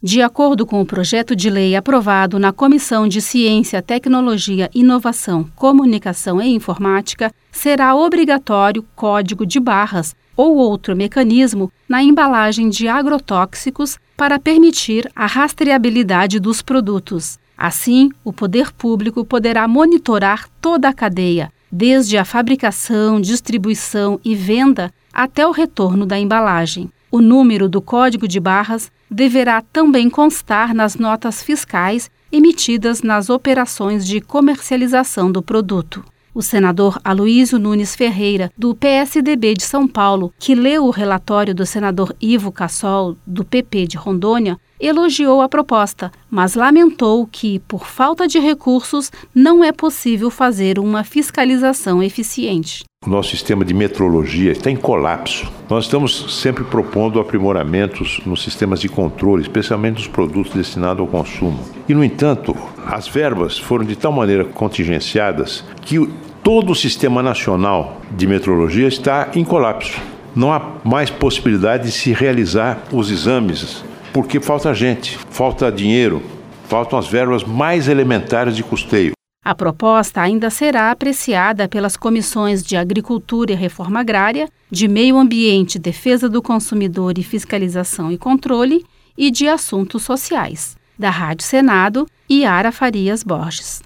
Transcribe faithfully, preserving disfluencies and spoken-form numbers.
De acordo com o projeto de lei aprovado na Comissão de Ciência, Tecnologia, Inovação, Comunicação e Informática, será obrigatório código de barras ou outro mecanismo na embalagem de agrotóxicos para permitir a rastreabilidade dos produtos. Assim, o poder público poderá monitorar toda a cadeia, desde a fabricação, distribuição e venda até o retorno da embalagem. O número do código de barras deverá também constar nas notas fiscais emitidas nas operações de comercialização do produto. O senador Aloísio Nunes Ferreira, do P S D B de São Paulo, que leu o relatório do senador Ivo Cassol, do P P de Rondônia, elogiou a proposta, mas lamentou que, por falta de recursos, não é possível fazer uma fiscalização eficiente. O nosso sistema de metrologia está em colapso. Nós estamos sempre propondo aprimoramentos nos sistemas de controle, especialmente dos produtos destinados ao consumo. E, no entanto, as verbas foram de tal maneira contingenciadas que todo o sistema nacional de metrologia está em colapso. Não há mais possibilidade de se realizar os exames, porque falta gente, falta dinheiro, faltam as verbas mais elementares de custeio. A proposta ainda será apreciada pelas comissões de Agricultura e Reforma Agrária, de Meio Ambiente, Defesa do Consumidor e Fiscalização e Controle e de Assuntos Sociais. Da Rádio Senado, Yara Farias Borges.